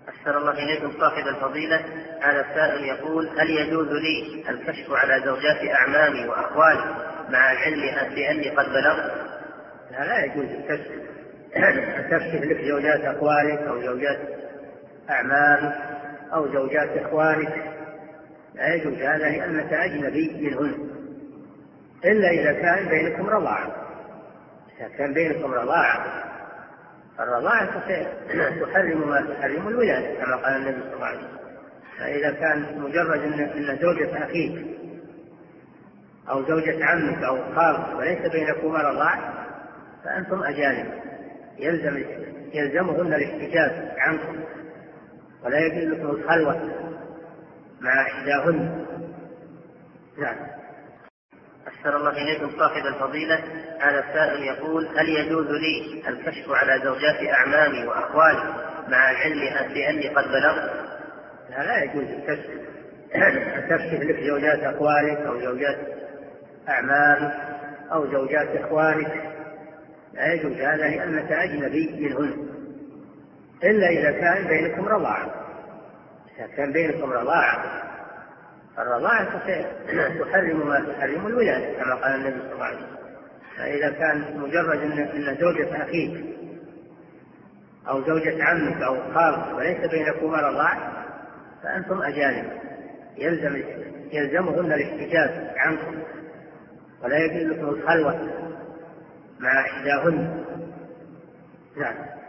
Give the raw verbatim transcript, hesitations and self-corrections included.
أحسن الله إليكم صاحب الفضيلة. هذا السائل يقول: هل يجوز لي الكشف على زوجات أعمامي وأخوالي مع العلم بأني قد بلغت؟ لا, لا يجوز الكشف الكشف لك زوجات أخوالك أو زوجات أعمامك أو زوجات إخوانك، لا يجوز هذا لأنك أجنبي منهن، إلا إذا كان بينكم رضاعة. إذا كان بينكم رضاعة الرضاعة تحرم ما تحرم الولادة كما قال النبي صلى الله عليه وسلم. فإذا كان مجرد أن زوجة أخيك أو زوجة عمك أو خالك وليس بينكما رضاعة فأنتم أجانب، يلزم يلزمهن الاحتجاب عنكم، ولا يجوز لكم الخلوة مع إحداهن. نعم. أحسن الله إليكم صاحب الفضيلة. هذا السائل يقول: هل يجوز لي الكشف على زوجات أعمامي وأخوالي مع العلم بأني قد بلغت؟ لا, لا يجوز الكشف الكشف لك زوجات أخوالك أو زوجات أعمامك أو زوجات إخوانك، لا يجوز هذا لأنك أجنبي منهن، إلا إذا كان بينكم رضاعة. إذا كان بينكم رضاعة الرضاعة تحرم ما تحرم الولادة كما قال النبي صلى الله عليه وسلم. فإذا كان مجرد أن زوجة أخيك أو زوجة عمك أو خالك وليس بينكما رضاعة فأنتم أجانب، يلزم يلزمهن الاحتجاب عنكم، ولا يجوز لكم الخلوة مع إحداهن. نعم.